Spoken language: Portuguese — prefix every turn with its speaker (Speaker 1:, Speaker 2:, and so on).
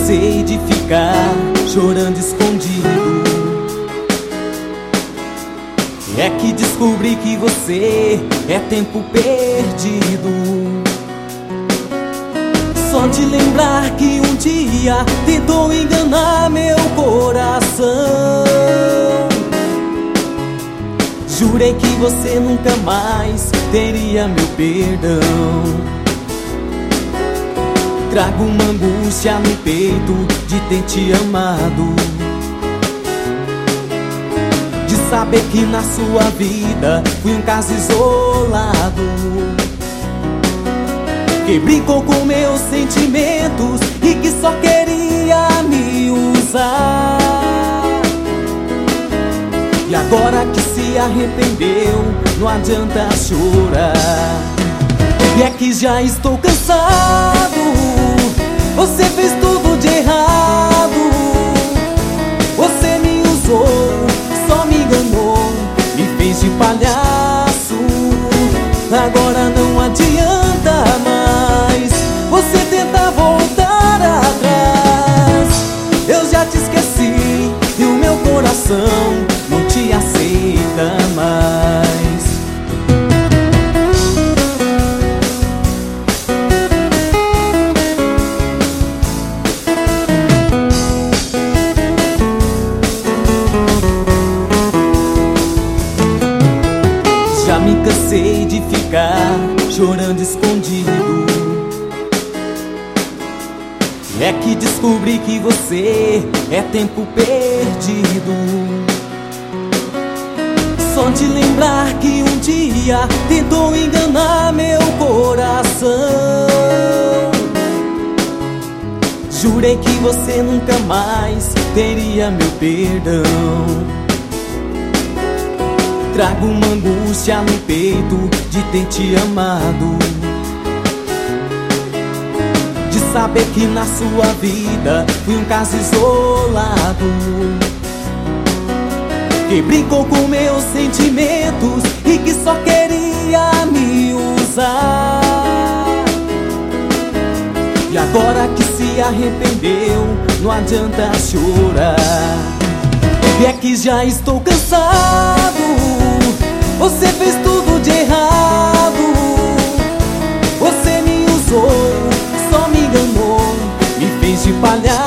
Speaker 1: cansei de ficar chorando escondido. É que descobri que você é tempo perdido. Só de lembrar que um dia tentou enganar meu coração. Jurei que você nunca mais teria meu perdão. Trago uma angústia no peito de ter te amado, de saber que na sua vida fui um caso isolado, que brincou com meus sentimentos e que só queria me usar. E agora que se arrependeu, não adianta chorar. E é que já estou cansado, você fez tudo de errado. Você me usou, só me enganou, me fez de palhaço. Agora não adianta mais você tentar voltar atrás. Eu já te esqueci e o meu coração não te aceita mais. Já me cansei de ficar chorando escondido. É que descobri que você é tempo perdido. Só de lembrar que um dia tentou enganar meu coração. Jurei que você nunca mais teria meu perdão. Trago uma angústia no peito de ter te amado, de saber que na sua vida fui um caso isolado, que brincou com meus sentimentos e que só queria me usar. E agora que se arrependeu, não adianta chorar. E é que já estou cansado, você fez tudo de errado. Você me usou, só me enganou, me fez de palhaço.